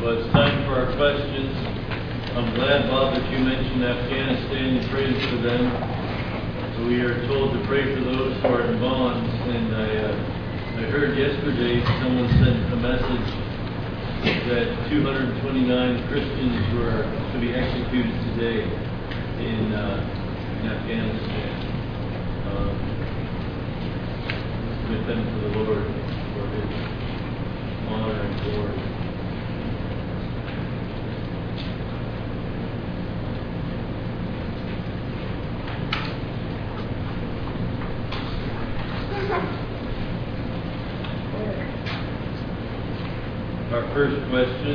Well, it's time for our questions. I'm glad, Bob, that you mentioned Afghanistan. You prayed for them. We are told to pray for those who are in bonds. And I heard yesterday someone sent a message that 229 Christians were to be executed today in Afghanistan. Submit them to the Lord for His honor and glory. Our first question.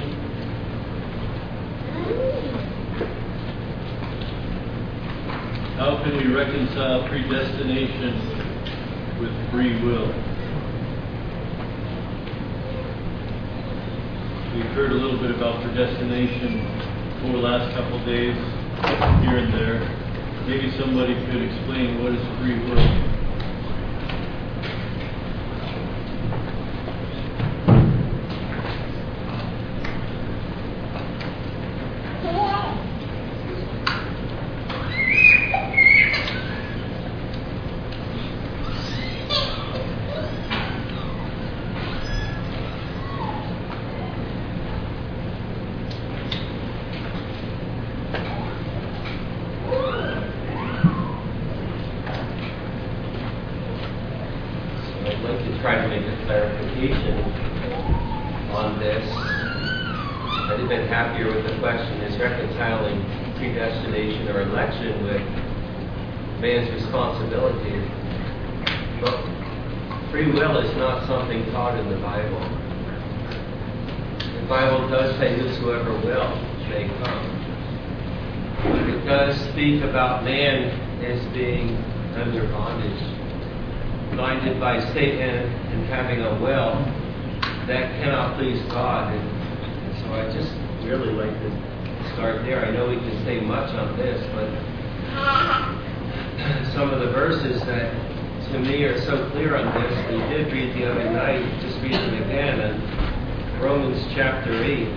How can we reconcile predestination with free will? We've heard a little bit about predestination over the last couple of days, here and there. Maybe somebody could explain what is free will. Man's responsibility. But free will is not something taught in the Bible. The Bible does say whosoever will may come. But it does speak about man as being under bondage, blinded by Satan and having a will that cannot please God. And so I just really like to start there. I know we can say much on this, but some of the verses that to me are so clear on this, we did read the other night, just read them again, in Romans chapter 8.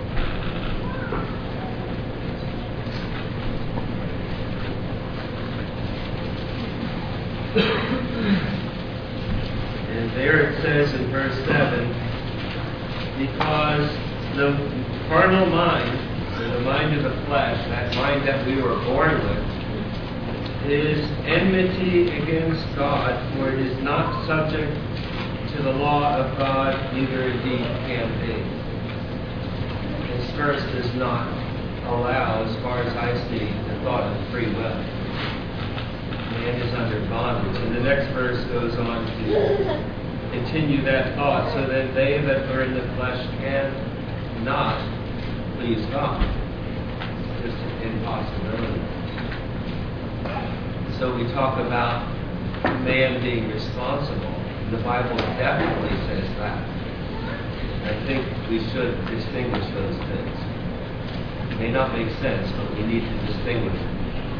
And there it says in verse 7, because the carnal mind, or the mind of the flesh, that mind that we were born with, is enmity against God, for it is not subject to the law of God, neither indeed can be. This verse does not allow, as far as I see, the thought of free will. Man is under bondage. And the next verse goes on to continue that thought, so that they that are in the flesh cannot please God. It's just an impossibility. So we talk about man being responsible. The Bible definitely says that. I think we should distinguish those things. It may not make sense, but we need to distinguish them.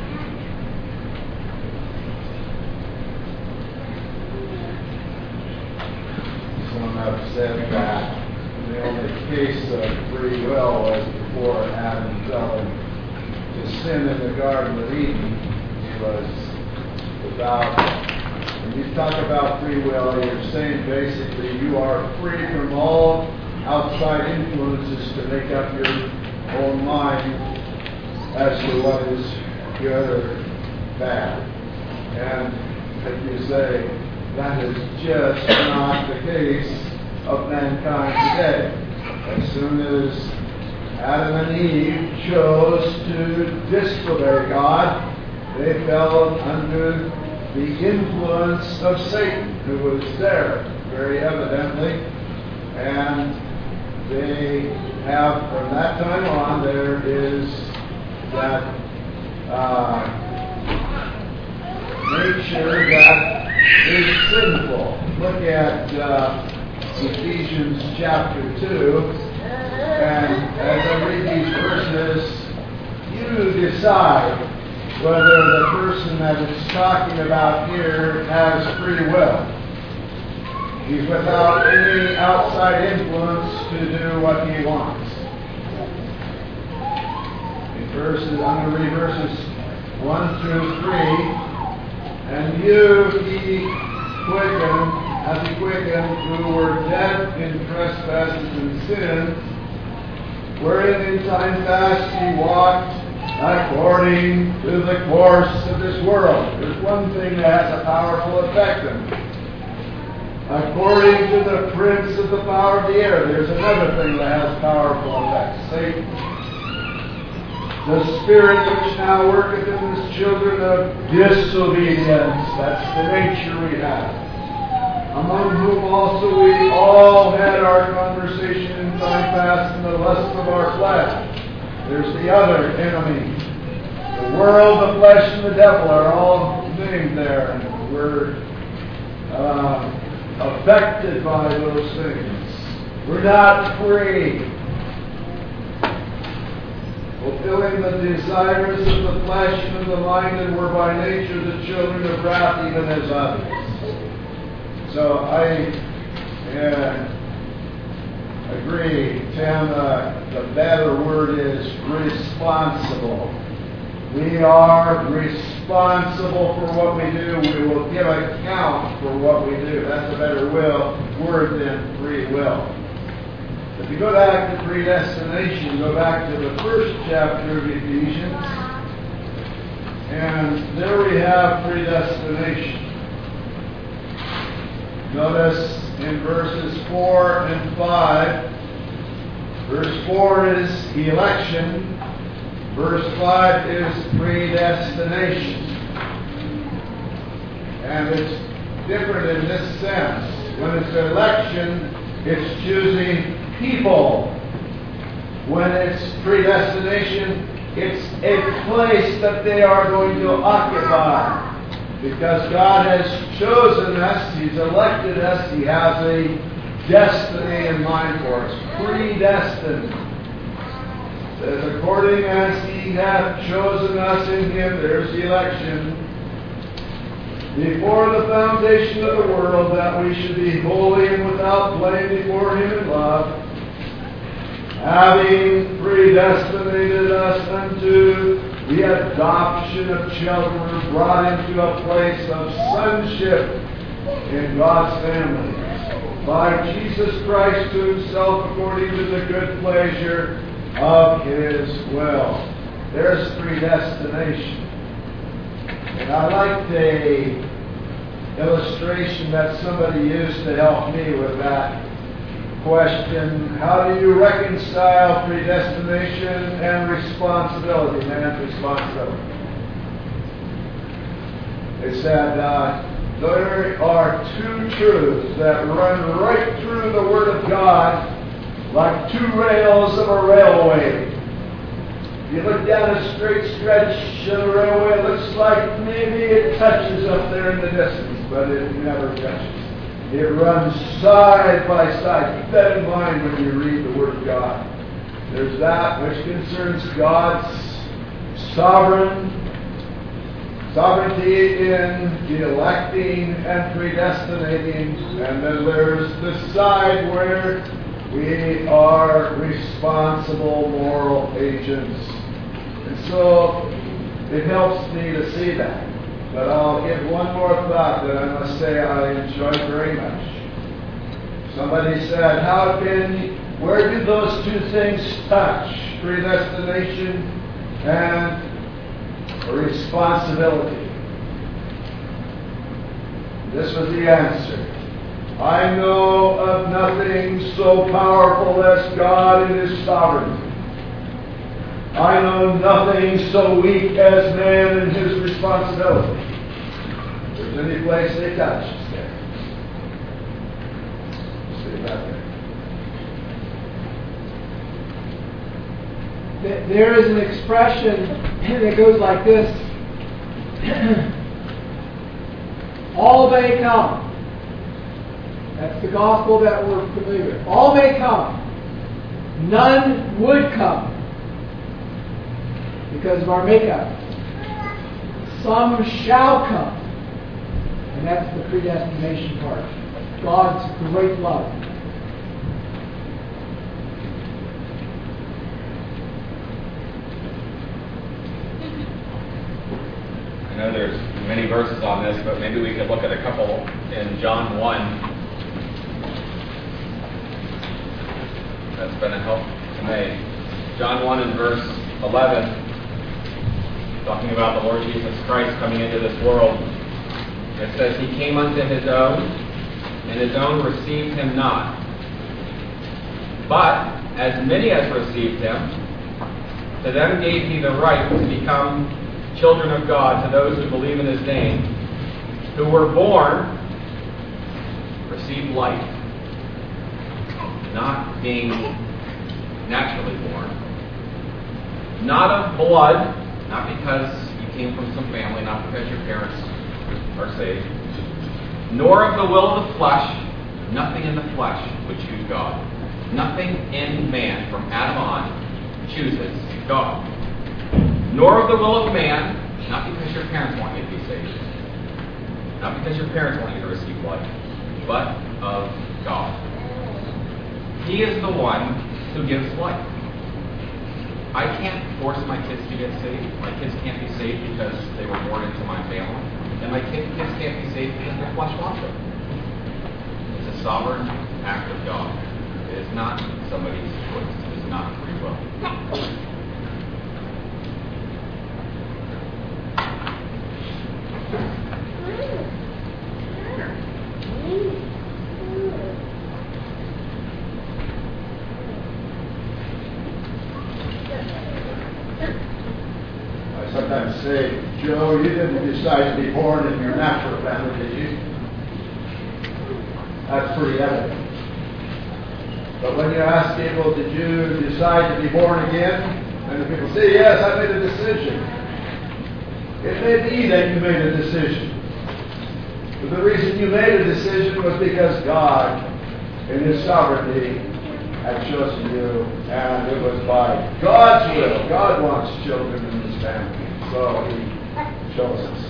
Some have said that the only case of free will was before Adam fell into sin in the Garden of Eden. He was without. When you talk about free will, you're saying basically you are free from all outside influences to make up your own mind as to what is good or bad. And if you say that is just not the case of mankind today. As soon as Adam and Eve chose to disobey God, they fell under the influence of Satan, who was there very evidently, and they have, from that time on, there is that nature that is sinful. Look at Ephesians chapter 2, and as I read these verses, you decide whether the person that it's talking about here has free will. He's without any outside influence to do what he wants. I'm going to read verses 1 through 3. And you he quickened, as he quickened, who were dead in trespasses and sins, wherein in time past ye walked according to the course of this world. There's one thing that has a powerful effect on it. According to the prince of the power of the air. There's another thing that has powerful effect. Satan. The spirit which now worketh in the children of disobedience. That's the nature we have. Among whom also we all had our conversation in time past in the lust of our flesh. There's the other enemy. The world, the flesh, and the devil are all named there. And we're affected by those things. We're not free. Fulfilling the desires of the flesh and of the mind, and were by nature the children of wrath, even as others. So I agree, Tim, the better word is responsible. We are responsible for what we do. We will give account for what we do. That's a better word than free will. If you go back to predestination, go back to the first chapter of Ephesians, and there we have predestination. Notice in verses 4 and 5, verse 4 is election, verse 5 is predestination. And it's different in this sense. When it's election, it's choosing people. When it's predestination, it's a place that they are going to occupy. Because God has chosen us, He's elected us, He has a destiny in mind for us. Predestined. It says, according as He hath chosen us in Him, there's the election, before the foundation of the world, that we should be holy and without blame before Him in love, having predestinated us unto the adoption of children, brought into a place of sonship in God's family, by Jesus Christ to Himself, according to the good pleasure of His will. There's predestination. And I like the illustration that somebody used to help me with that question. How do you reconcile predestination and responsibility, man's responsibility? They said there are two truths that run right through the Word of God like two rails of a railway. You look down a straight stretch of the railway, it looks like maybe it touches up there in the distance, but it never touches. It runs side by side. Keep that in mind when you read the Word of God. There's that which concerns God's sovereignty in electing and predestinating, and then there's the side where we are responsible moral agents. And so it helps me to see that. But I'll give one more thought that I must say I enjoy very much. Somebody said, where do those two things touch? Predestination and responsibility. This was the answer. I know of nothing so powerful as God in His sovereignty. I know nothing so weak as man in his responsibility. If there's any place they touch, it's there. See that there. There is an expression that goes like this. All may come. That's the gospel that we're familiar with. All may come. None would come because of our makeup. Some shall come. And that's the predestination part. God's great love. many verses on this, but maybe we could look at a couple in John 1. That's been a help to me. John 1 and verse 11, talking about the Lord Jesus Christ coming into this world. It says, He came unto His own, and His own received Him not. But as many as received Him, to them gave He the right to become children of God, to those who believe in His name, who were born, received life, not being naturally born, not of blood, not because you came from some family, not because your parents are saved, nor of the will of the flesh. Nothing in the flesh would choose God. Nothing in man, from Adam on, chooses God. Nor of the will of man, not because your parents want you to be saved, not because your parents want you to receive life, but of God. He is the one who gives life. I can't force my kids to get saved. My kids can't be saved because they were born into my family. And my kids can't be saved because their flesh wants them. It's a sovereign act of God. It is not somebody's choice. It is not free will. I sometimes say, Joe, you didn't decide to be born in your natural family, did you? That's pretty evident. But when you ask people, did you decide to be born again? And the people say, yes, I made a decision. It may be that you made a decision. But the reason you made a decision was because God, in His sovereignty, had chosen you, and it was by God's will. God wants children in His family, so He chose us.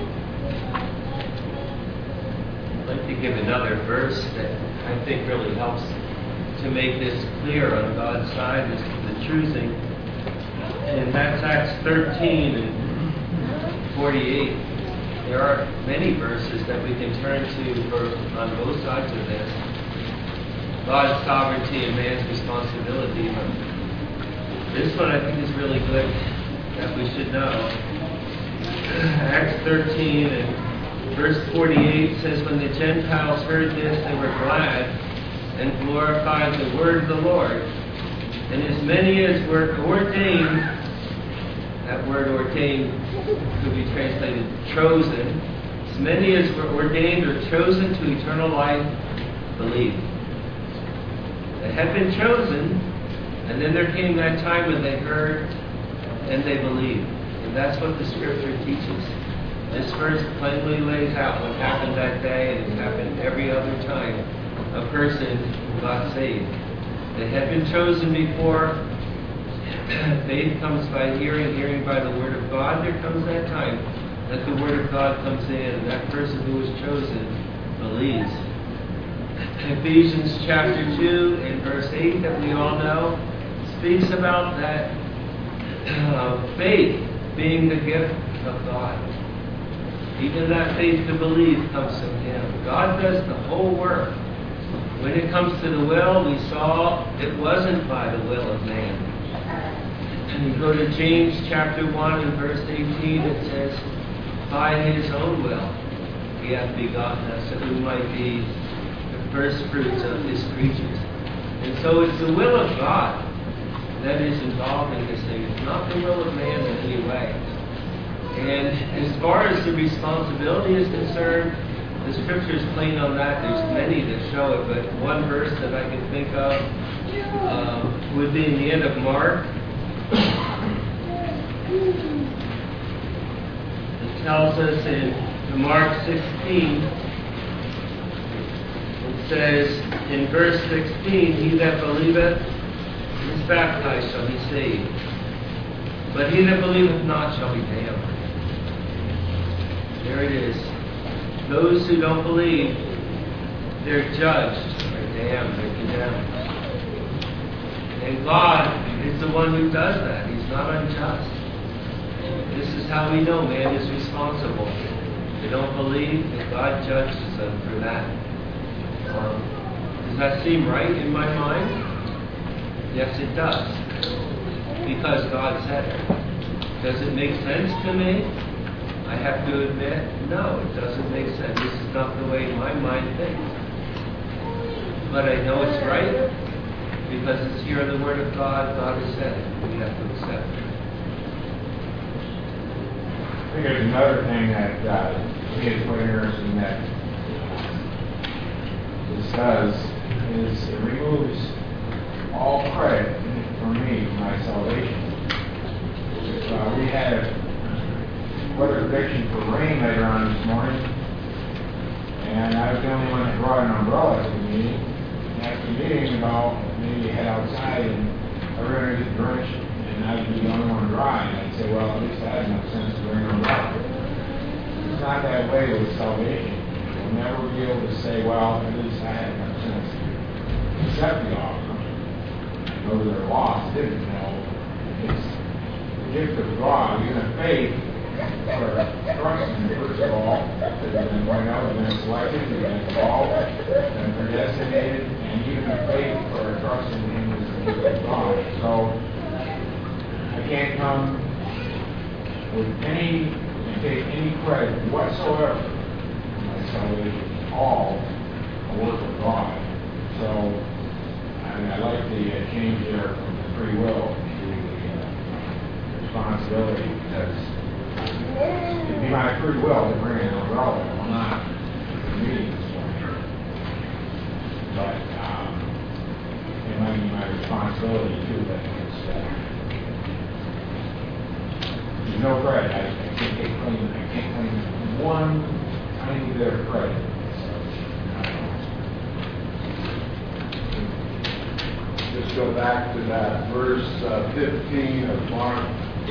I'd like to give another verse that I think really helps to make this clear on God's side as to the choosing. And that's Acts 13 and 48. There are many verses that we can turn to on both sides of this. God's sovereignty and man's responsibility. But this one I think is really good that we should know. Acts 13 and verse 48 says, when the Gentiles heard this, they were glad and glorified the word of the Lord. And as many as were ordained, that word ordained could be translated chosen, as many as were ordained or chosen to eternal life, believed. They had been chosen, and then there came that time when they heard and they believed. And that's what the Scripture teaches. This verse plainly lays out what happened that day, and it happened every other time a person got saved. They had been chosen before. Faith comes by hearing, hearing by the Word of God. There comes that time that the Word of God comes in, and that person who was chosen believes. Ephesians chapter 2 and verse 8 that we all know speaks about that faith being the gift of God. Even that faith to believe comes from Him. God does the whole work. When it comes to the will, we saw it wasn't by the will of man. And you go to James chapter 1 and verse 18, it says, by His own will He hath begotten us, that we might be the first fruits of His creatures. And so it's the will of God that is involved in this thing. It's not the will of man in any way. And as far as the responsibility is concerned, the Scripture is plain on that. There's many that show it, but one verse that I can think of would be in the end of Mark. It tells us in Mark 16, it says in verse 16, he that believeth is baptized shall be saved, but he that believeth not shall be damned. There it is. Those who don't believe, they're judged, they're damned, they're condemned. And God is the one who does that. He's not unjust. This is how we know man is responsible. They don't believe that God judges them for that. Does that seem right in my mind? Yes, it does. Because God said it. Does it make sense to me? I have to admit, no, it doesn't make sense. This is not the way my mind thinks. But I know it's right because it's here in the Word of God. God has said it. We have to accept it. I think there's another thing that to me is quite interesting that this does is it removes all credit from me for my salvation. If we had weather prediction for rain later on this morning, and I was the only one that brought an umbrella to the meeting, and after the meeting, about maybe head outside and everyone would get drenched, and I would be the only one dry, and I'd say, well, at least I had enough sense to bring an umbrella. It's not that way with salvation. You'll never be able to say, well, at least I had enough sense to accept the offer. Those that are lost didn't know. It's the gift of God, even a faith, for trusting, first of all, that has been pointed out, and then selected, and then called, and predestinated, and even a faith for trusting Him as the gift of God. So, I can't come with any, and take any credit whatsoever for my salvation. It's all a work of God. So, I like the change there from the free will to the responsibility, because it'd be my free will to bring an umbrella. I'm not meeting this morning. But it might be my responsibility too, but there's no credit. I can't claim one tiny bit of credit. Just go back to that verse 15 of Mark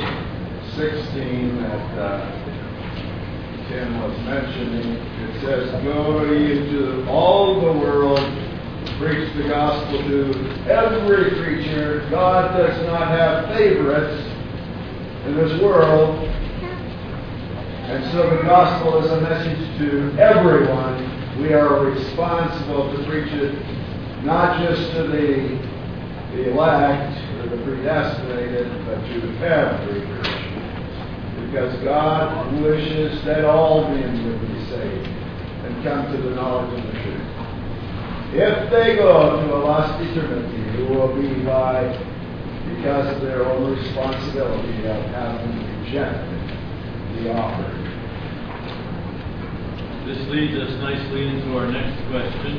16 that Tim was mentioning. It says, go ye into all the world, preach the gospel to every creature. God does not have favorites in this world. And so the gospel is a message to everyone. We are responsible to preach it not just to the elect or the predestinated, but to every creature. Because God wishes that all men would be saved and come to the knowledge of the truth. If they go to a lost eternity, it will be because of their own responsibility of having rejected the offer. This leads us nicely into our next question.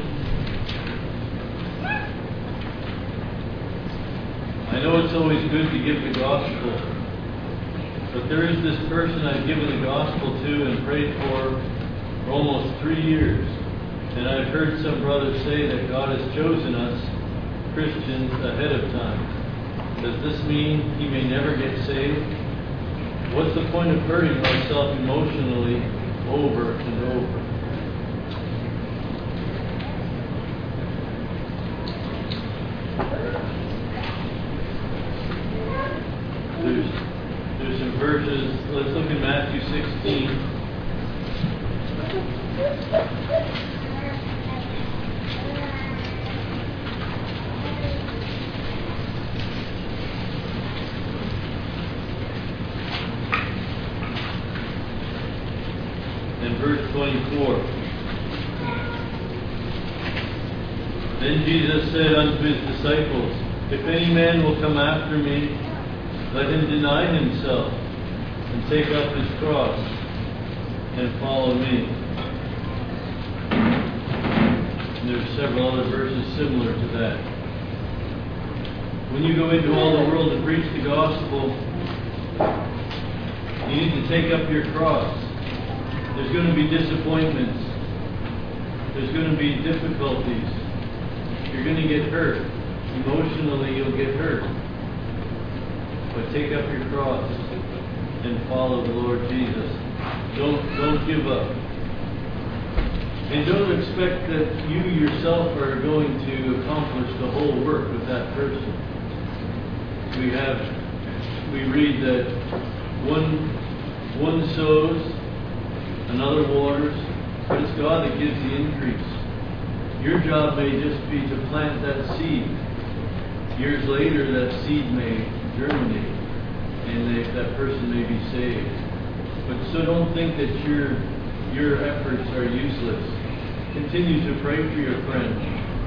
I know it's always good to give the gospel, but there is this person I've given the gospel to and prayed for almost 3 years. And I've heard some brothers say that God has chosen us, Christians, ahead of time. Does this mean he may never get saved? What's the point of hurting myself emotionally over and over? There's some verses. Let's look at Matthew 16. And verse 24. Then Jesus said unto his disciples, if any man will come after me, let him deny himself and take up his cross and follow me. And there's several other verses similar to that. When you go into all the world to preach the gospel, you need to take up your cross. There's going to be disappointments. There's going to be difficulties. You're going to get hurt. Emotionally, you'll get hurt. But take up your cross and follow the Lord Jesus. Don't give up. And don't expect that you yourself are going to accomplish the whole work with that person. We read that one sows and other waters, but it's God that gives the increase. Your job may just be to plant that seed. Years later, that seed may germinate, and that person may be saved. But so don't think that your efforts are useless. Continue to pray for your friend.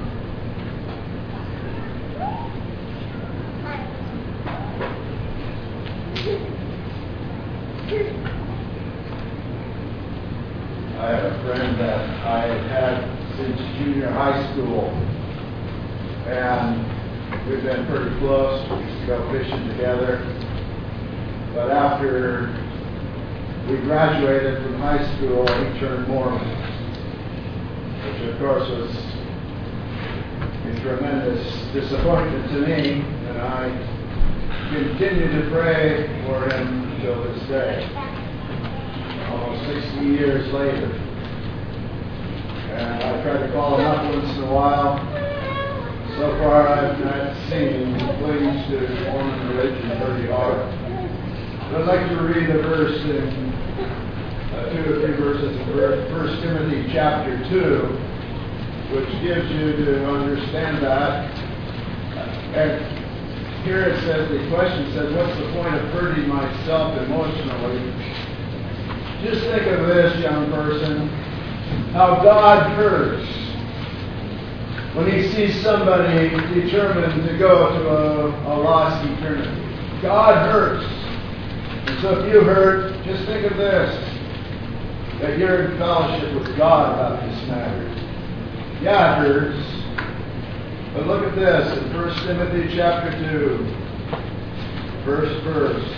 I have a friend that I had since junior high school, and we've been pretty close. We used to go fishing together. But after we graduated from high school, he turned Mormon, which of course was a tremendous disappointment to me, and I continue to pray for him until this day, almost 60 years later. And I try to call him up once in a while. So far, I've not seen him. He clings to Mormon religion pretty hard. I'd like to read a verse in 2 or 3 verses in 1 Timothy chapter 2, which gives you to understand that. And here it says, the question says, what's the point of hurting myself emotionally? Just think of this, young person, how God hurts when He sees somebody determined to go to a lost eternity. God hurts. And so if you hurt, just think of this, that you're in fellowship with God about this matter. Yeah, it hurts. But look at this in 1 Timothy chapter 2, first verse.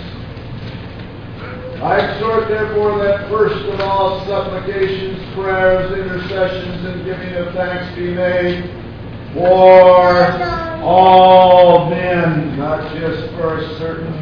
I exhort therefore that first of all supplications, prayers, intercessions, and giving of thanks be made for all men, not just for a certain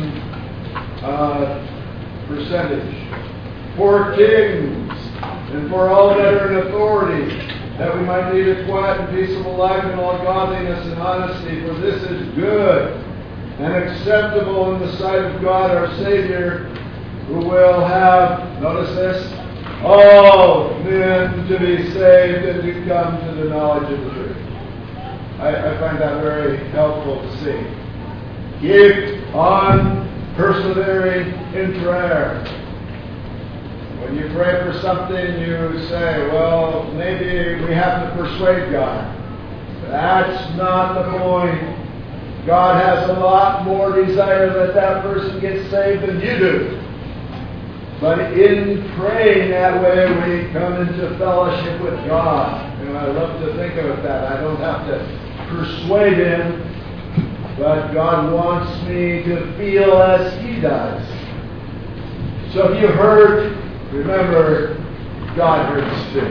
percentage, for kings, and for all that are in authority, that we might lead a quiet and peaceable life in all godliness and honesty, for this is good and acceptable in the sight of God our Savior, who will have, notice this, all men to be saved and to come to the knowledge of the truth. I find that very helpful to see. Keep on persevering in prayer. When you pray for something, you say, well, maybe we have to persuade God. That's not the point. God has a lot more desire that that person gets saved than you do. But in praying that way, we come into fellowship with God. And I love to think of it that I don't have to persuade Him, but God wants me to feel as He does. So if you hurt, remember, God hurts too.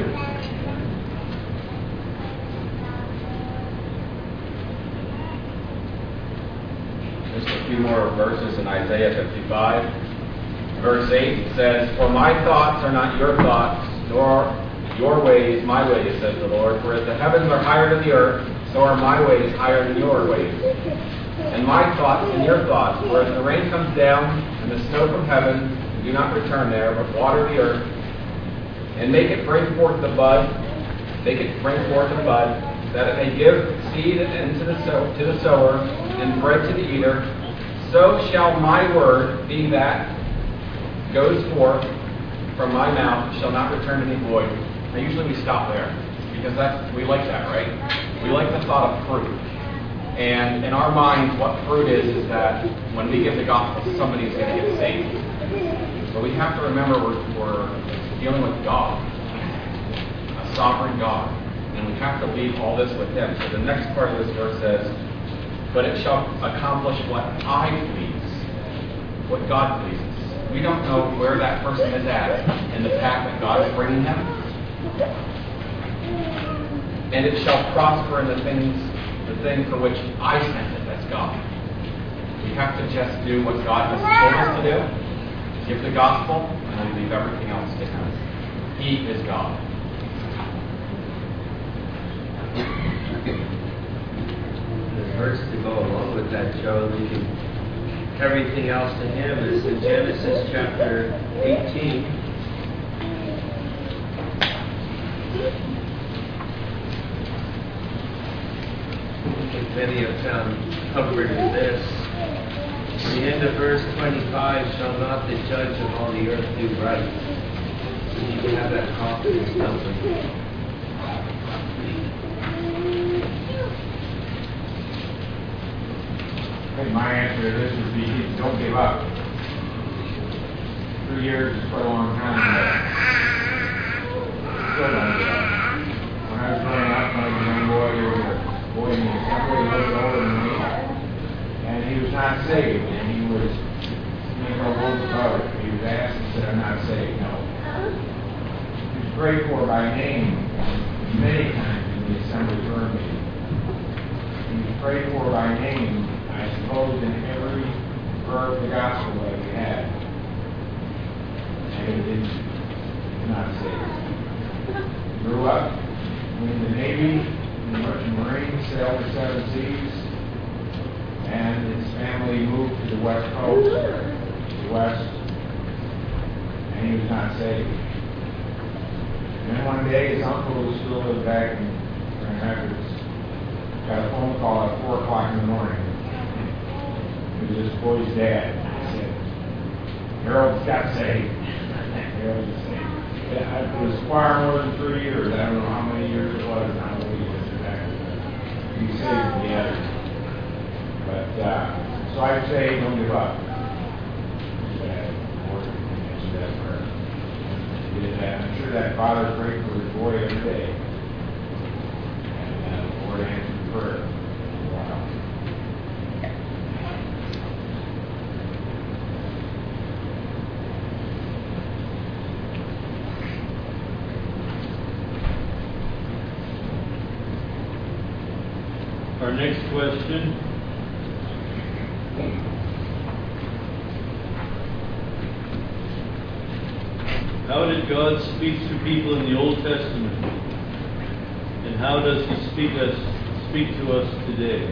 Just a few more verses in Isaiah 55. Verse 8 says, For my thoughts are not your thoughts, nor your ways my ways, says the Lord. For as the heavens are higher than the earth, so are my ways higher than your ways, and my thoughts than your thoughts. For as the rain comes down and the snow from heaven, and do not return there, but water the earth, and make it bring forth the bud, that it may give seed to the sower and bread to the eater, so shall my word be that goes forth from my mouth, shall not return to me void. Now usually we stop there, because we like that, right? We like the thought of fruit. And in our minds, what fruit is that when we give the gospel, somebody's going to get saved. But we have to remember we're dealing with God, a sovereign God. And we have to leave all this with Him. So the next part of this verse says, But it shall accomplish what I please, what God pleases. We don't know where that person is at in the path that God is bringing him. And it shall prosper in the thing for which I sent it, that's God. We have to just do what God has told us to do, give the gospel, and then leave everything else to Him. He is God. The verse to go along with that, Joe, leaving everything else to Him, is in Genesis chapter 18. many have found comfort in this. The end of verse 25, shall not the judge of all the earth do right? So you can have that confidence, don't we? I think my answer to this would be, don't give up. 3 years is quite a long time, but still don't give up. When I was growing up, when I was a young boy, there was a boy in the assembly, a little bit older than me, and he was not saved, and he was making no rules about it. He was asked and said, I'm not saved, no. He was prayed for by name many times in the assembly prayer meeting. He was prayed for by name, I suppose, in every prayer of the gospel that we had. And he was not saved. Grew up in the Navy, in the Merchant Marines, sailed the 7 seas, and his family moved to the West Coast, the West, and he was not saved. And then one day, his uncle, who still lived back in Grand Rapids, got a phone call at 4 o'clock in the morning. It was this boy's dad. He said, Harold's got saved. Harold was saved. Yeah, it was far more than 3 years. I don't know how many years it was, and how many years exactly. He saved together. But, so I'd say don't give up. Answer that prayer. He did that. I'm sure that father prayed for his boy every day. And the Lord answered prayer. Wow. Our next question. How did God speak to people in the Old Testament? And how does He speak to us today?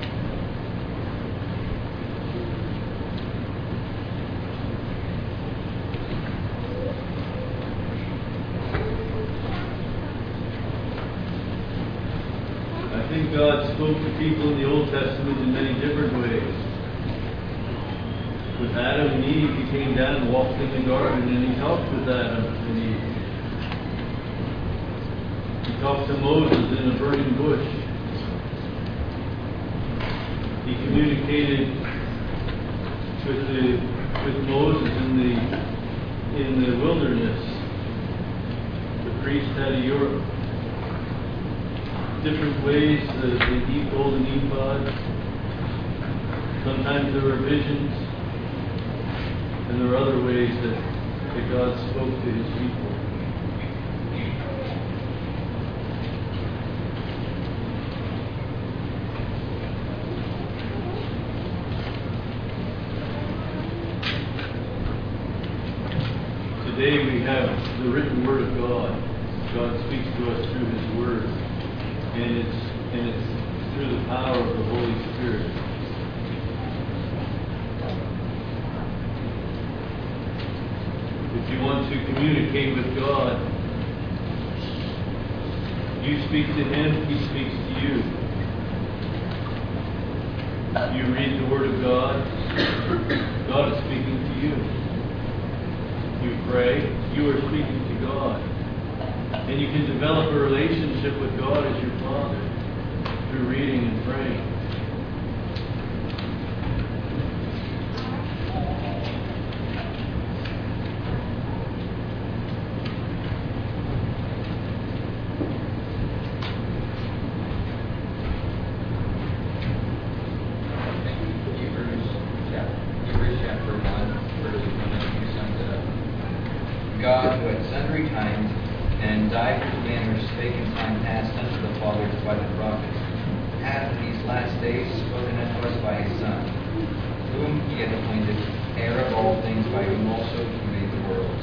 I think God spoke to people in the Old Testament in many different ways. With Adam and Eve, He came down and walked in the garden, and He talked with Adam and Eve. He talked to Moses in a burning bush. He communicated with Moses in the wilderness. The priest had a Urim. Different ways, the golden ephod. Sometimes there were visions, and there were other ways that God spoke to His people. Today we have the written Word of God. God speaks to us through His Word, and it's through the power of the Holy Spirit. If you want to communicate with God, you speak to Him, He speaks to you. You read the Word of God, God is speaking to you. You pray, you are speaking to God. And you can develop a relationship with God as your Father through reading and praying. Hebrews chapter 1, verse 1, sums it up. God, who at sundry times and divers manners spake in time past unto the fathers by the prophets, hath in these last days spoken unto us by His Son, whom He hath appointed heir of all things, by whom also He made the worlds.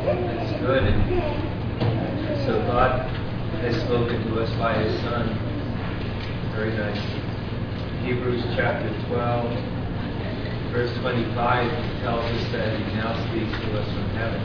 That's good. And so God has spoken to us by His Son. Very nice. Hebrews chapter 12, verse 25 tells us that He now speaks to us from heaven.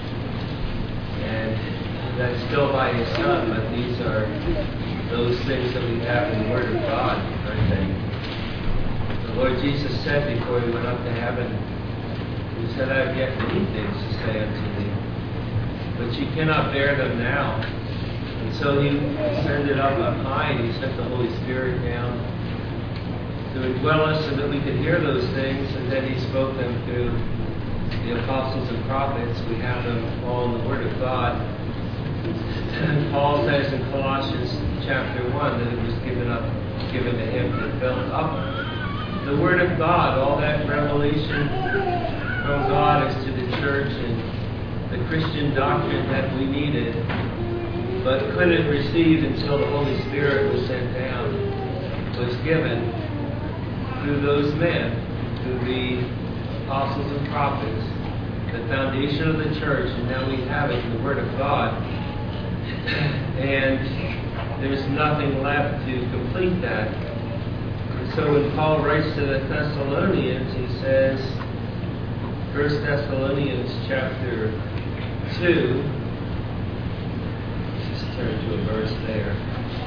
And that's still by His Son, but these are those things that we have in the Word of God, aren't they? The Lord Jesus said before He went up to heaven, He said, I have yet many things to say unto thee, but you cannot bear them now. And so He ascended up on high, and He sent the Holy Spirit down to indwell us so that we could hear those things, and then He spoke them to the apostles and prophets. We have them all in the Word of God. And Paul says in Colossians chapter 1 that it was given to him to fill up the Word of God, all that revelation from God as to the church and the Christian doctrine that we needed, but couldn't receive until the Holy Spirit was sent down, was given through those men, through the apostles and prophets, the foundation of the church, and now we have it in the Word of God. And there's nothing left to complete that. And so when Paul writes to the Thessalonians, he says, 1 Thessalonians chapter 2, let's just turn to a verse there.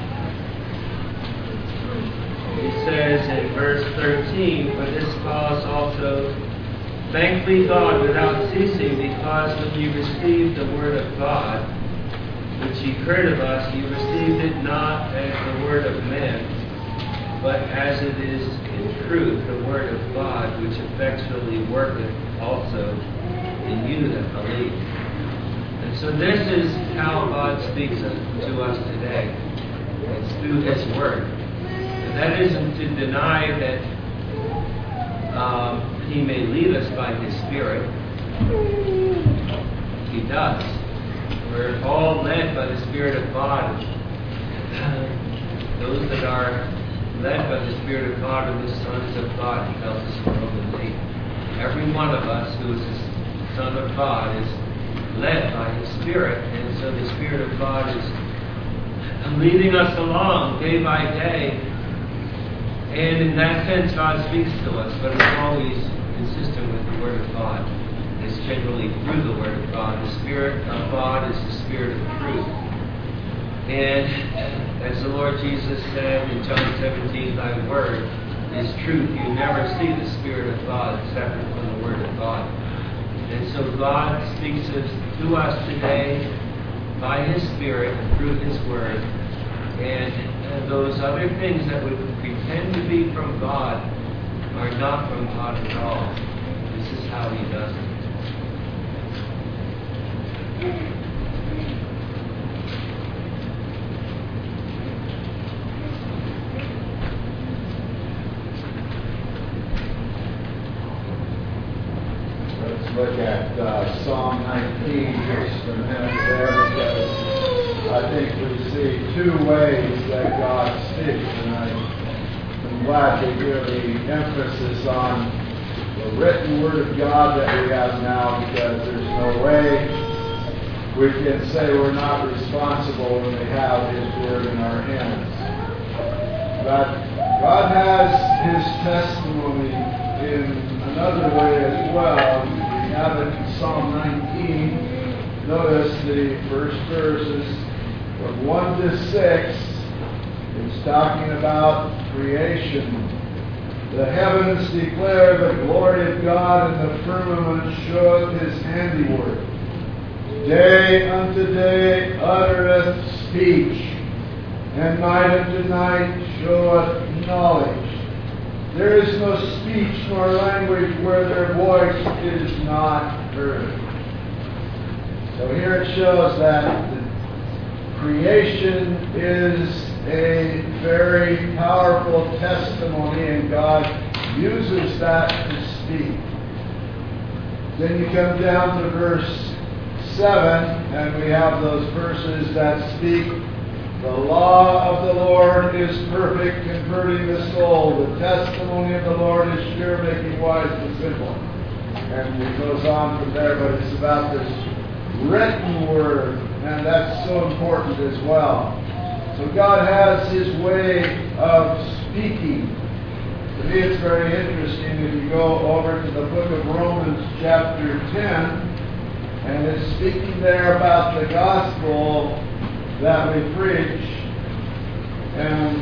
He says in verse 13, for this cause also thank we God without ceasing, because when you received the word of God, which ye heard of us, ye received it not as the word of men, but as it is in truth the word of God, which effectually worketh also in you that believe. And so this is how God speaks to us today. It's through His Word. And that isn't to deny that He may lead us by His Spirit. He does. We're all led by the Spirit of God. Those that are led by the Spirit of God are the sons of God, He tells us in Romans 8. Every one of us who is a son of God is led by His Spirit, and so the Spirit of God is leading us along day by day. And in that sense, God speaks to us, but it's always consistent with the Word of God. It's generally through the Word of God. The Spirit of God is the Spirit of truth. And as the Lord Jesus said in John 17, thy Word is truth. You never see the Spirit of God separate from the Word of God. And so God speaks to us today by His Spirit and through His Word. And those other things that would pretend to be from God are not from God at all. This is how He does it. Let's look at Psalm 19 just for a minute there, because I think we see two ways that God speaks, and I'm glad to hear the emphasis on the written Word of God that we have now, because there's no way we can say we're not responsible when we have His Word in our hands. But God has His testimony in another way as well. We have it in Psalm 19. Notice the first verses from 1 to 6. It's talking about creation. The heavens declare the glory of God, and the firmament showeth His handiwork. Day unto day uttereth speech, and night unto night showeth knowledge. There is no speech nor language where their voice is not heard. So here it shows that the creation is a very powerful testimony, and God uses that to speak. Then you come down to verse 7, and we have those verses that speak, the law of the Lord is perfect, converting the soul. The testimony of the Lord is sure, making wise the simple. And it goes on from there, but it's about this written word, and that's so important as well. So God has His way of speaking. To me, it's very interesting if you go over to the book of Romans chapter 10, and it's speaking there about the gospel that we preach. And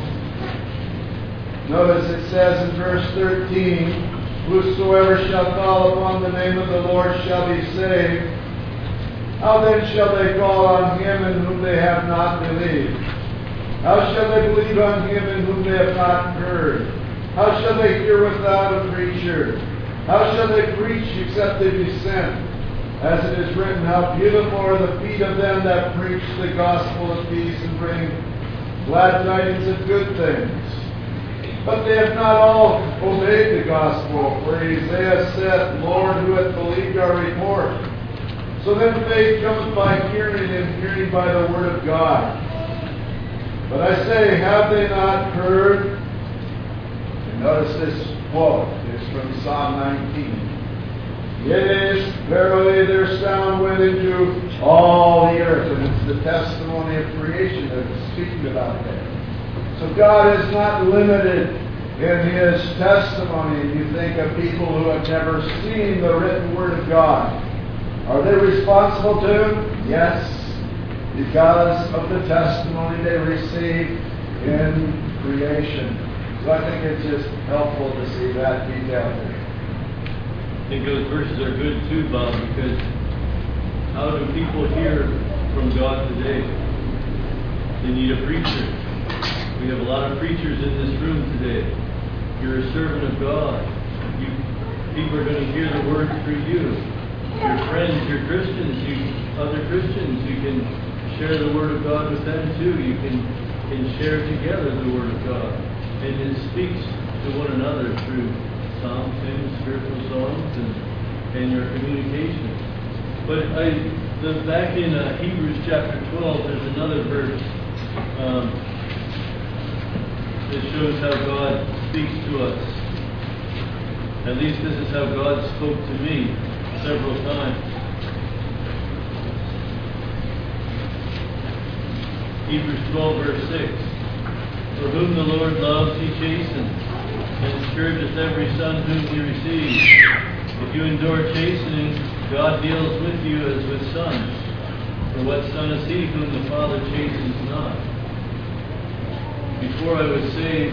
notice it says in verse 13, "Whosoever shall call upon the name of the Lord shall be saved. How then shall they call on Him in whom they have not believed? How shall they believe on Him in whom they have not heard? How shall they hear without a preacher? How shall they preach except they be sent? As it is written, how beautiful are the feet of them that preach the gospel of peace and bring glad tidings of good things. But they have not all obeyed the gospel. For Isaiah said, Lord, who hath believed our report? So then faith cometh by hearing, and hearing by the word of God. But I say, have they not heard?" And notice this quote is from Psalm 19. "Yea, verily their sound went into all the earth." And it's the testimony of creation that it's speaking about there. So God is not limited in His testimony. You think of people who have never seen the written Word of God. Are they responsible to Him? Yes, because of the testimony they received in creation. So I think it's just helpful to see that detail there. I think those verses are good too, Bob, because how do people hear from God today? They need a preacher. We have a lot of preachers in this room today. You're a servant of God. People are going to hear the word through you. Your friends, your Christians, other Christians, you can share the word of God with them too. You can share together the word of God. And it speaks to one another through psalms, hymns, spiritual songs, and your communication. But back in Hebrews chapter 12, there's another verse that shows how God speaks to us. At least this is how God spoke to me several times. Hebrews 12, verse 6. For whom the Lord loves, He chastens, and scourgeth every son whom He receives. If you endure chastening, God deals with you as with sons. For what son is he whom the Father chastens not? Before I was saved,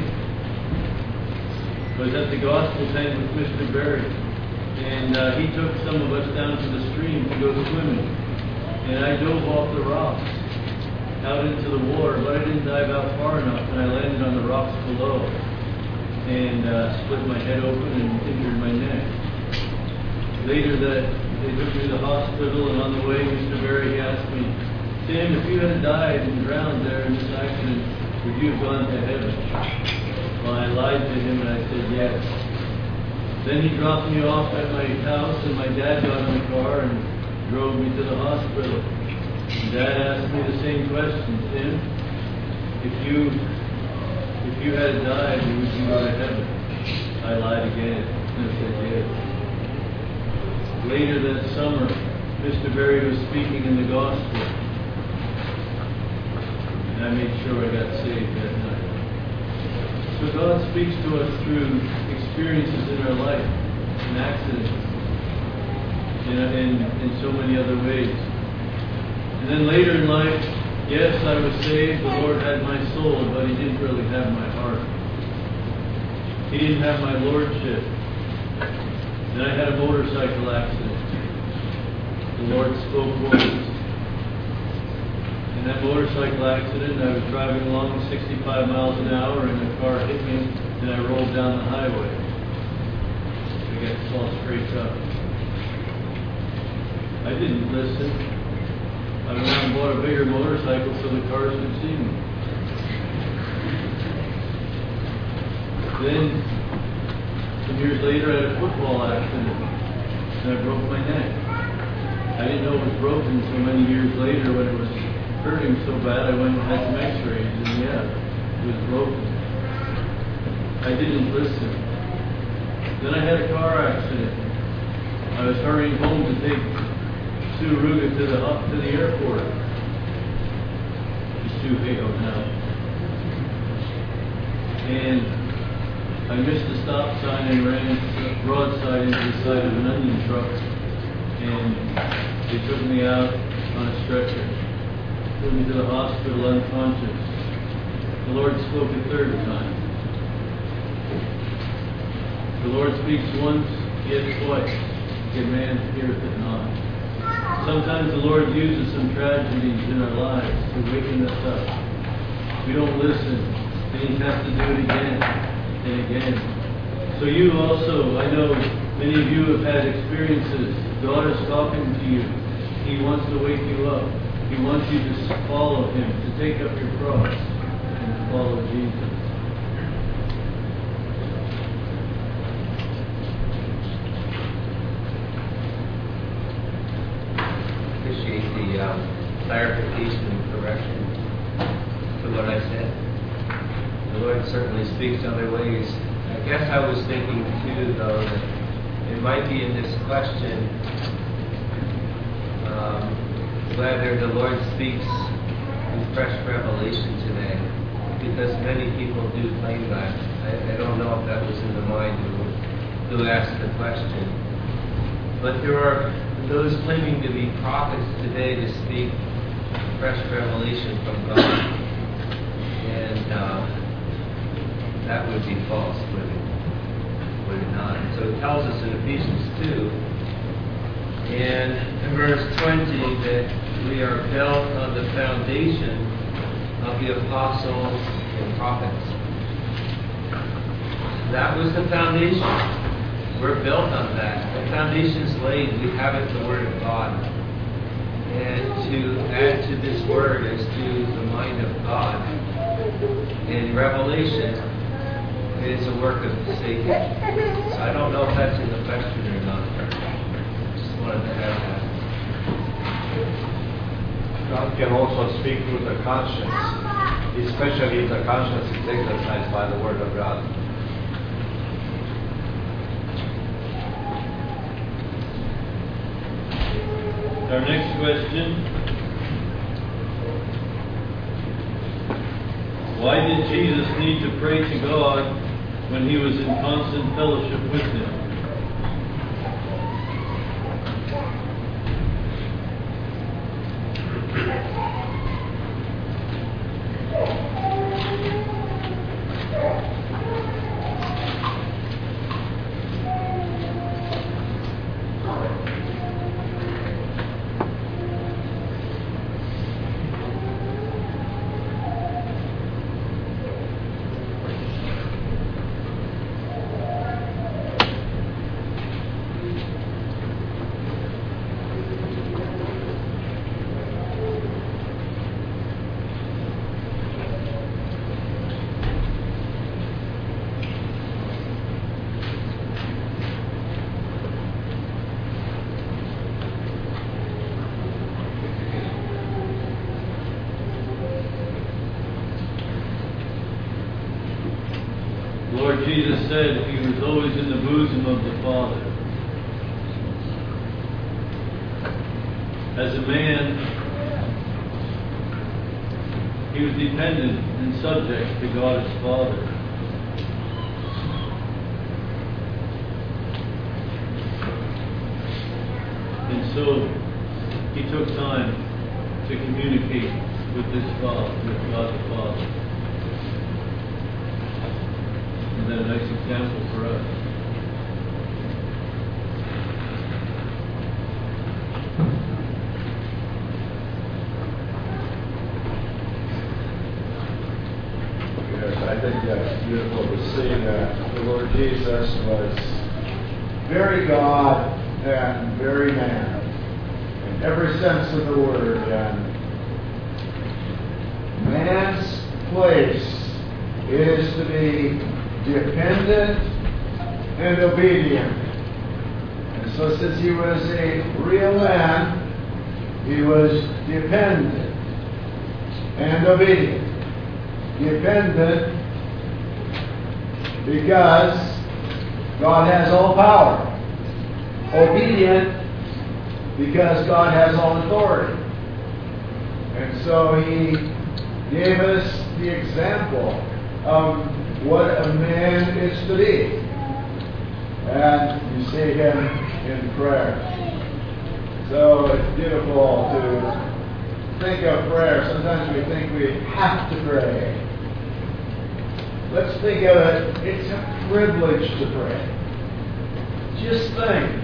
I was at the gospel tent with Mr. Berry, and he took some of us down to the stream to go swimming. And I dove off the rocks out into the water, but I didn't dive out far enough, and I landed on the rocks below and split my head open and injured my neck. Later they took me to the hospital, and on the way, Mr. Berry asked me, Tim, if you had died and drowned there in this accident, would you have gone to heaven? Well, I lied to him and I said yes. Then he dropped me off at my house, and my dad got in the car and drove me to the hospital. Dad asked me the same question, Tim, if you had died, would you go to heaven? I lied again and I said yes. Later that summer, Mr. Berry was speaking in the gospel, and I made sure I got saved that night. So God speaks to us through experiences in our life, and accidents, and in so many other ways. And then later in life, yes, I was saved, the Lord had my soul, but He didn't really have my heart. He didn't have my lordship. Then I had a motorcycle accident. The Lord spoke words. In that motorcycle accident, I was driving along 65 miles an hour, and a car hit me, and I rolled down the highway. I got all straight up. I didn't listen. I went out and bought a bigger motorcycle so the cars could see me. Then, some years later, I had a football accident, and I broke my neck. I didn't know it was broken so many years later when it was hurting so bad. I went and had some x-rays, and yeah, it was broken. I didn't listen. Then I had a car accident. I was hurrying home to take Sue Ruga to the airport. She's Sue Hago now. And I missed the stop sign and ran broadside into the side of an onion truck. And they took me out on a stretcher. Took me to the hospital unconscious. The Lord spoke a third time. The Lord speaks once, yet twice. Yet man heareth it not. Sometimes the Lord uses some tragedies in our lives to waken us up. We don't listen, and He has to do it again and again. So you also, I know many of you have had experiences. God is talking to you. He wants to wake you up. He wants you to follow Him, to take up your cross and to follow Jesus. Appreciate the clarification and correction to what I said. The Lord certainly speaks other ways. I guess I was thinking too, though, that it might be in this question whether the Lord speaks in fresh revelation today, because many people do claim that. I don't know if that was in the mind who asked the question. But there are those claiming to be prophets today to speak fresh revelation from God. And that would be false, would it not? So it tells us in Ephesians 2 and in verse 20 that we are built on the foundation of the apostles and prophets. That was the foundation. We're built on that. The foundation's laid. We have it, the Word of God. And to add to this Word as to the mind of God in Revelation is a work of Satan. So I don't know if that's in the question or not. Just wanted to add that. God can also speak through the conscience, especially if the conscience is exercised by the Word of God. Our next question. Why did Jesus need to pray to God when He was in constant fellowship with Him? Lord Jesus said He was always in the bosom of the Father. As a man, He was dependent and subject to God as Father. And so He took time to communicate with His Father, with God the Father. Isn't that a nice example for us? Yes, I think that's beautiful to see that the Lord Jesus was very God and very man in every sense of the word. And man's place is to be dependent and obedient. And so since He was a real man, He was dependent and obedient. Dependent because God has all power. Obedient because God has all authority. And so he gave us the example of what a man is to be. And you see him in prayer. So it's beautiful to think of prayer. Sometimes we think we have to pray. Let's think of it, it's a privilege to pray. Just think.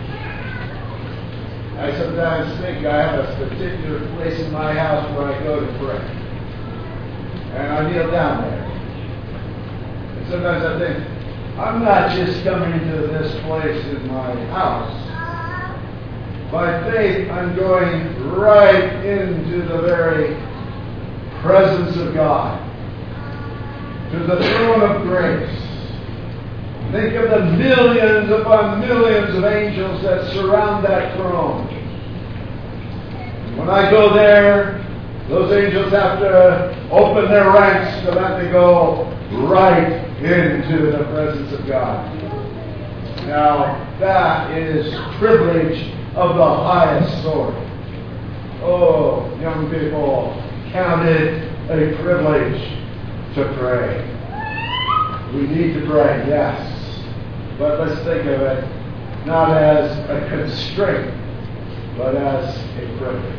I sometimes think I have a particular place in my house where I go to pray. And I kneel down there. And sometimes I think, I'm not just coming into this place in my house. By faith, I'm going right into the very presence of God, to the throne of grace. Think of the millions upon millions of angels that surround that throne. When I go there, those angels have to open their ranks so that they go right into the presence of God. Now, that is privilege of the highest sort. Oh, young people, count it a privilege to pray. We need to pray, yes. But let's think of it not as a constraint, but as a privilege.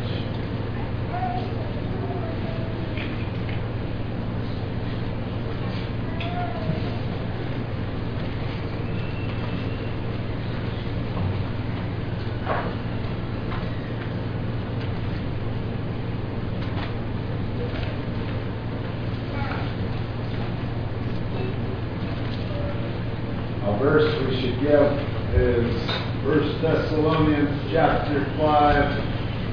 Verse we should give is 1 Thessalonians chapter 5.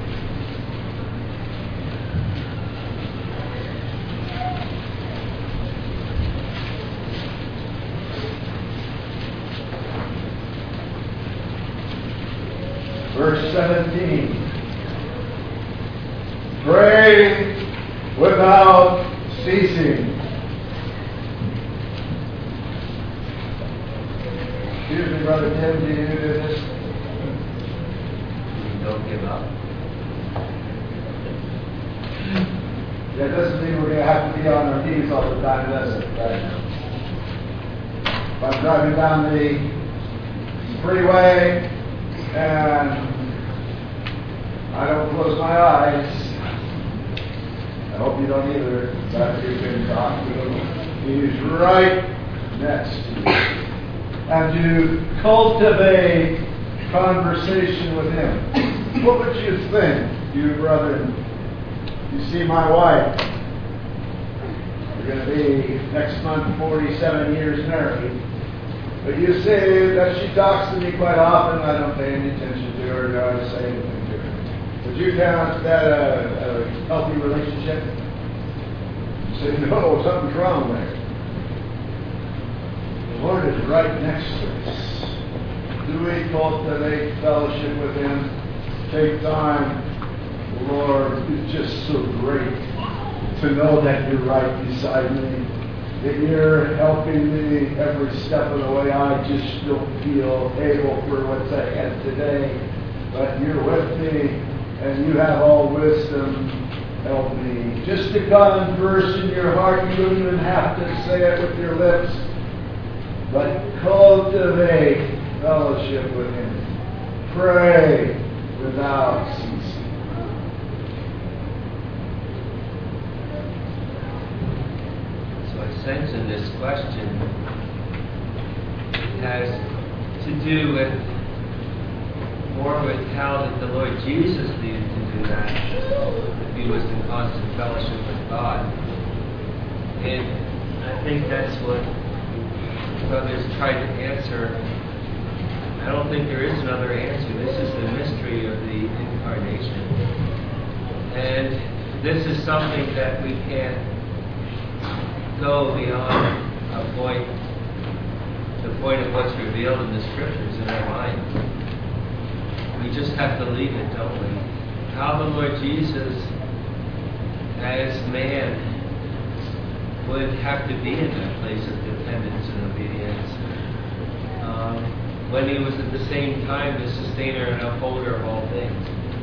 Verse 17. Pray without ceasing. Excuse me, Brother Tim, do you do this? Don't give up. That doesn't mean we're going to have to be on our knees all the time, does it? Right? If I'm driving down the freeway and I don't close my eyes, I hope you don't either, but you can talk to him. He's right next to you. And to cultivate conversation with him. What would you think, you brethren? You see my wife. We're going to be next month 47 years married. But you say that she talks to me quite often. I don't pay any attention to her, nor say anything to her. Would you count that a healthy relationship? You say, no, something's wrong there. The Lord is right next to us. Do we cultivate fellowship with Him? Take time. The Lord, it's just so great to know that you're right beside me, that you're helping me every step of the way. I just don't feel able for what's ahead today, but you're with me, and you have all wisdom. Help me. Just to converse in your heart, you don't even have to say it with your lips. But cultivate fellowship with Him. Pray without ceasing. So I sense in this question it has to do with more with how that the Lord Jesus needed to do that if He was in constant fellowship with God. And I think that's what brothers tried to answer. I don't think there is another answer. This is the mystery of the incarnation. And this is something that we can't go beyond a point, the point of what's revealed in the Scriptures in our mind. We just have to leave it, don't we? How the Lord Jesus, as man, would have to be in that place of dependence and obedience. When He was at the same time the sustainer and upholder of all things.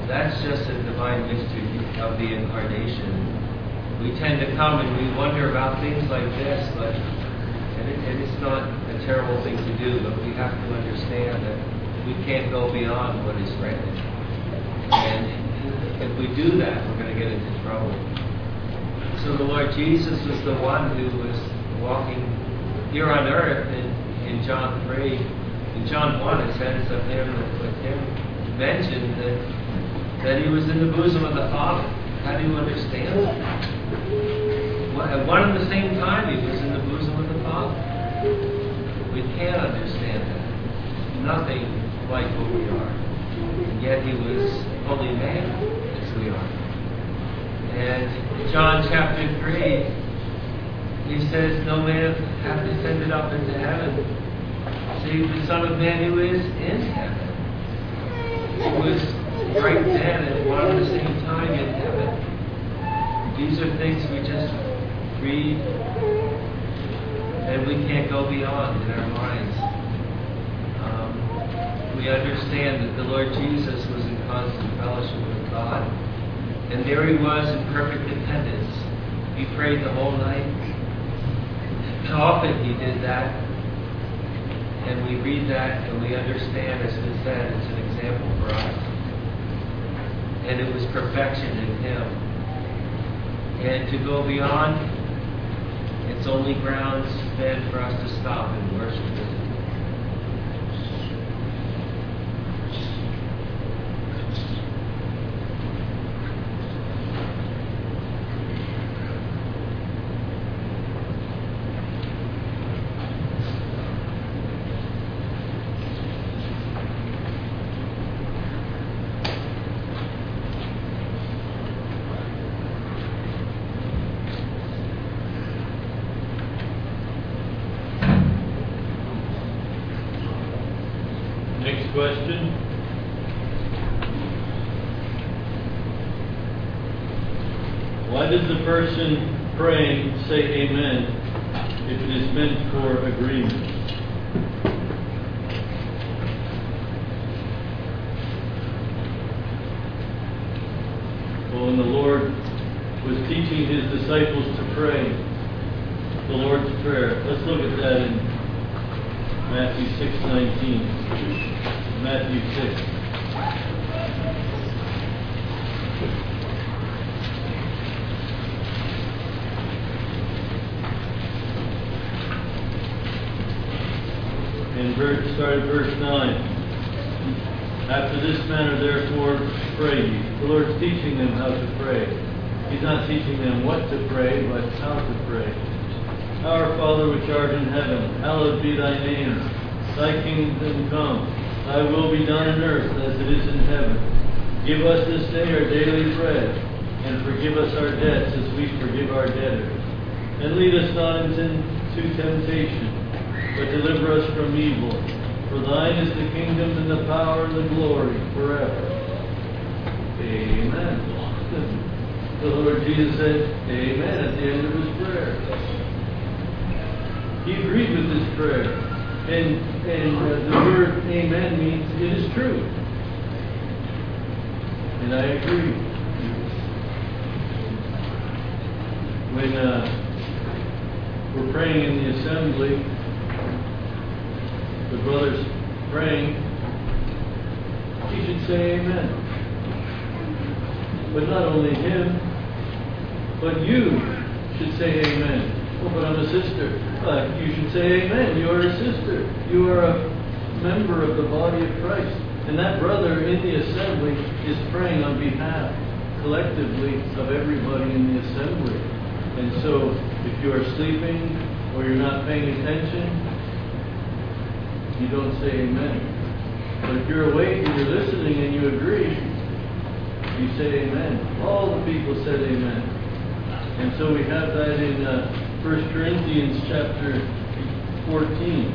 that's just a divine mystery of the incarnation. We tend to come and we wonder about things like this, but and it's not a terrible thing to do, but we have to understand that we can't go beyond what is written. And if we do that, we're going to get into trouble. So the Lord Jesus was the one who was walking here on earth in John 3. In John 1, it says of him, with him mentioned that he was in the bosom of the Father. How do you understand that? At one and the same time, he was in the bosom of the Father. We can't understand that. Nothing like what we are. And yet he was fully man as we are. And John chapter 3, he says, no man hath descended up into heaven, save the Son of Man who is in heaven. He was right then and one at the same time in heaven. These are things we just read, and we can't go beyond in our minds. We understand that the Lord Jesus was in constant fellowship with God, and there he was in perfect dependence. He prayed the whole night. How often he did that, and we read that, and we understand, as was said, it's an example for us. And it was perfection in him. And to go beyond, it's only grounds then for us to stop and worship it. Next question. Why does the person praying say amen if it is meant for agreement? Well, when the Lord was teaching his disciples to pray the Lord's Prayer, let's look at that in Matthew 6:19. Matthew 6. And start at verse 9. After this manner, therefore, pray ye. The Lord's teaching them how to pray. He's not teaching them what to pray, but how to pray. Our Father which art in heaven, hallowed be thy name. Thy kingdom come. Thy will be done on earth as it is in heaven. Give us this day our daily bread, and forgive us our debts as we forgive our debtors. And lead us not into temptation, but deliver us from evil. For thine is the kingdom and the power and the glory forever. Amen. The Lord Jesus said, amen, at the end of his prayer. He agreed with this prayer. And the word amen means it is true. And I agree. When we're praying in the assembly, the brothers praying, he should say amen. But not only him, but you should say amen. Oh, but I'm a sister. You should say amen. You are a sister. You are a member of the body of Christ. And that brother in the assembly is praying on behalf, collectively, of everybody in the assembly. And so, if you are sleeping or you're not paying attention, you don't say amen. But if you're awake and you're listening and you agree, you say amen. All the people said amen. And so we have that in 1 Corinthians chapter 14.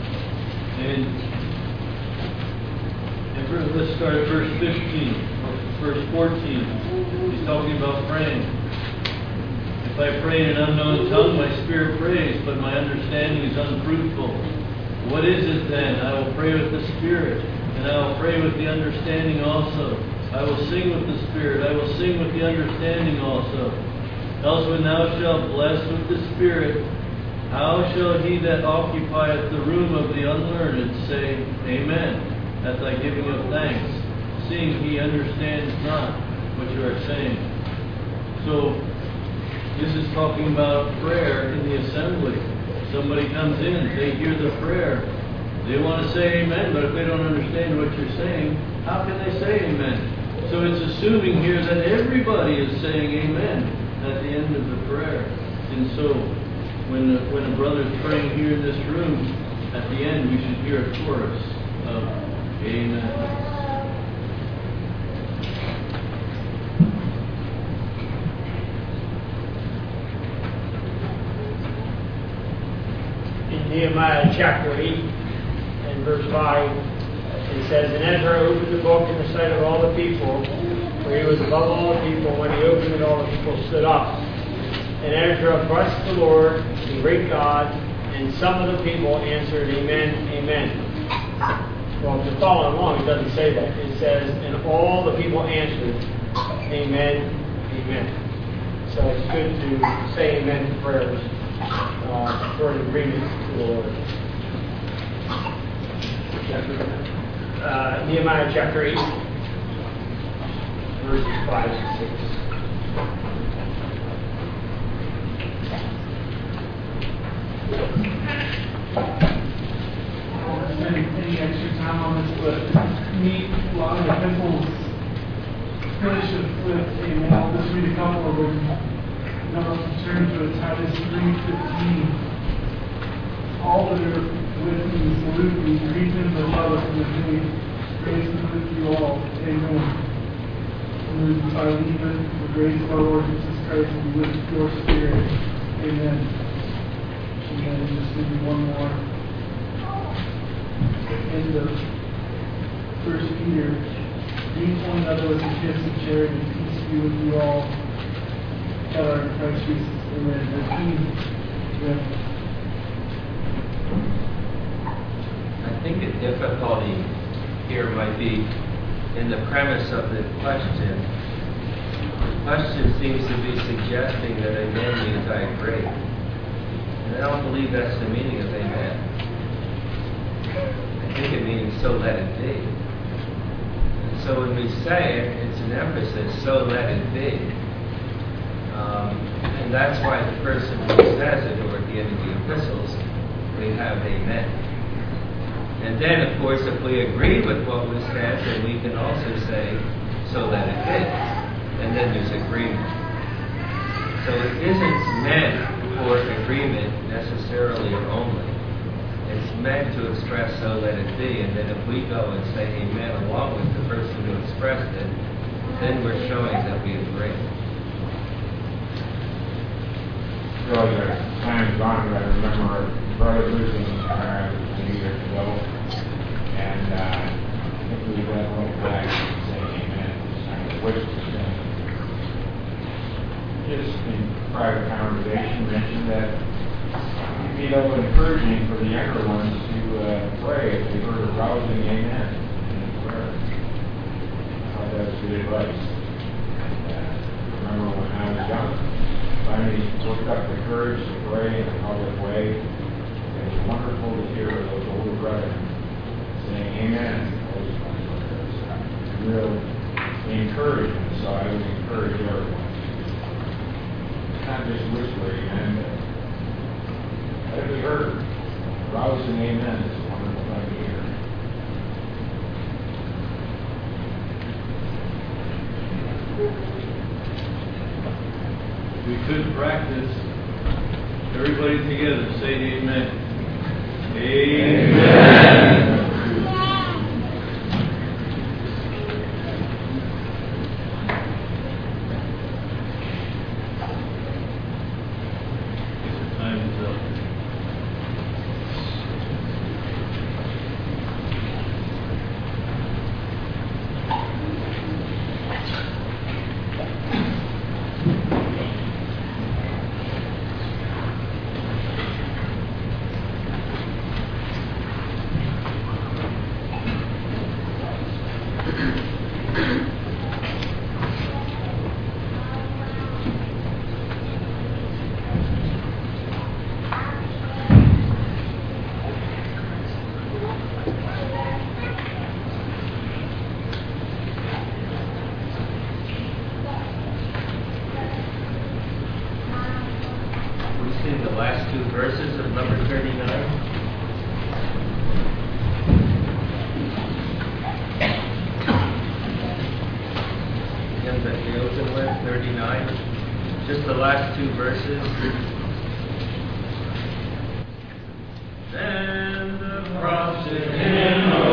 And let's start at verse 15. verse 14. He's talking about praying. If I pray in an unknown tongue, my spirit prays, but my understanding is unfruitful. What is it then? I will pray with the Spirit, and I will pray with the understanding also. I will sing with the Spirit, I will sing with the understanding also. Else when thou shalt bless with the Spirit, how shall he that occupieth the room of the unlearned say, Amen, at thy giving of thanks, seeing he understands not what you are saying? So, this is talking about prayer in the assembly. Somebody comes in, they hear the prayer, they want to say amen, but if they don't understand what you're saying, how can they say amen? So it's assuming here that everybody is saying amen at the end of the prayer. And so when a brother is praying here in this room, at the end we should hear a chorus of amen. Nehemiah chapter 8 and verse 5, it says, And Ezra opened the book in the sight of all the people, for he was above all the people. When he opened it, all the people stood up. And Ezra blessed the Lord, the great God, and some of the people answered, Amen, Amen. Well, to follow along, it doesn't say that. It says, and all the people answered, Amen, Amen. So it's good to say amen to prayers. For an agreement to the Lord. Nehemiah chapter 8, verses 5 and 6. Any extra time on this, but meet a lot of the epistles finish with amen. I'll just read a couple of them. Now let's turn to Titus 3:15. All that are with me salute me, greet them that love us in the faith. Grace be with you all. Amen. And Philemon, the grace of our Lord Jesus Christ be with your spirit. Amen. And then just maybe one more. End of 1 Peter. Greet one another with a kiss of charity. Peace be with you all. God, our Christ Jesus. Amen. I think the difficulty here might be in the premise of the question. The question seems to be suggesting that amen means I agree. And I don't believe that's the meaning of amen. I think it means so let it be. And so when we say it, it's an emphasis, so let it be. And that's why the person who says it, or at the end of the epistles, we have amen. And then, of course, if we agree with what was said, then we can also say, so let it be. And then there's agreement. So it isn't meant for agreement necessarily or only. It's meant to express so let it be. And then if we go and say amen along with the person who expressed it, then we're showing that we agree. So the time's gone, but I remember a brother losing a few years ago, and I think we went a little back and say amen. Which just in private conversation mentioned that it'd be a little encouraging for the younger ones to pray if they heard a rousing amen in prayer. I thought that was good advice. Remember when I was young, finally worked up the courage to pray in a public way. It was wonderful to hear those older brothers saying amen. Real encouragement, so I would encourage everyone. Not just whisper amen, but let it be heard. Rousing amen is a wonderful thing to hear. We could practice. Everybody together, say amen. Amen. Time is up. hymn that we open with, 39, just the last two verses. And the cross is in the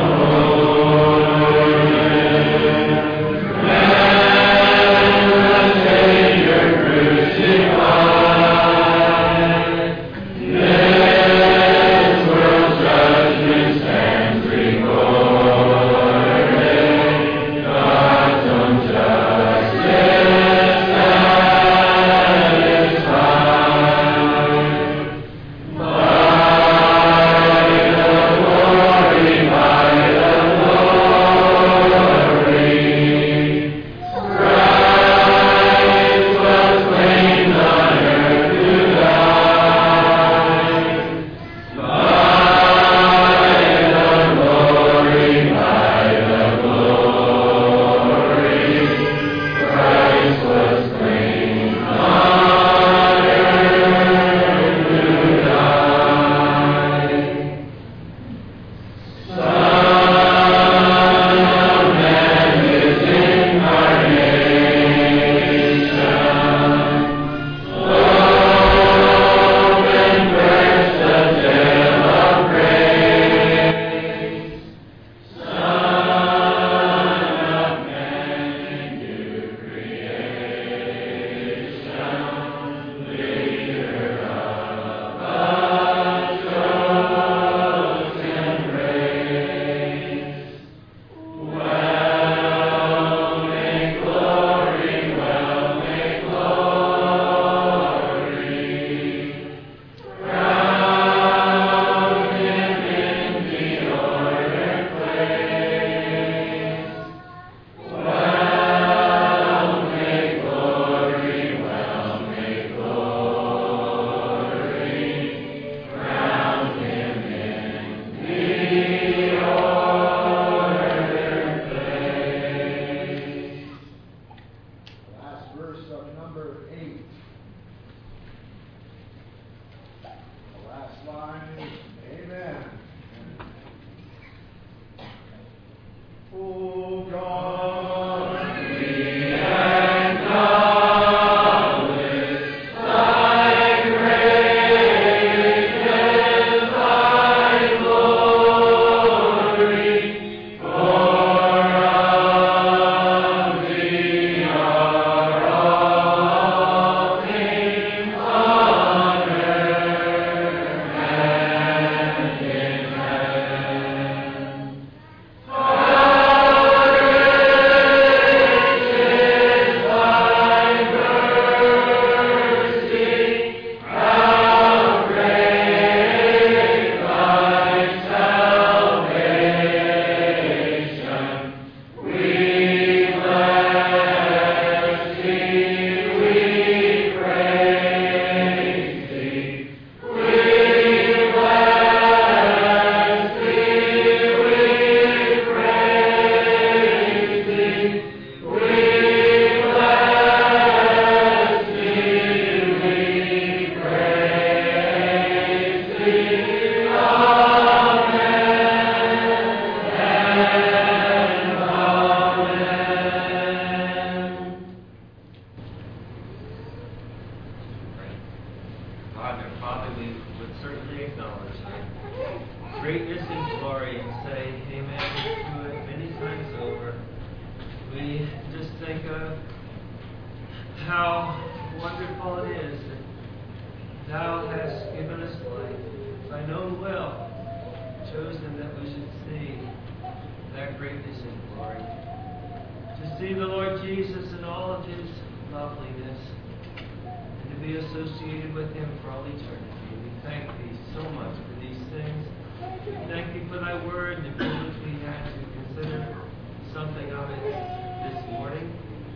associated with him for all eternity. We thank thee so much for these things. We thank thee for thy word and the privilege we had to consider something of it this morning.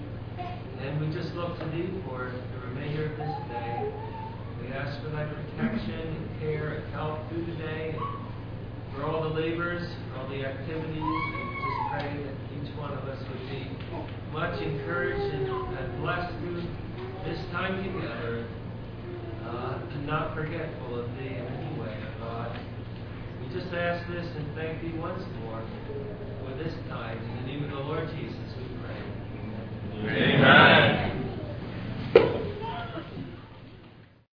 And we just look to thee for the remainder of this day. We ask for thy protection and care and help through the day, and for all the labors, all the activities, and we just pray that each one of us would be much encouraged and blessed through this time together, and not forgetful of thee in any way, God. We just ask this and thank thee once more for this time. In the name of the Lord Jesus, we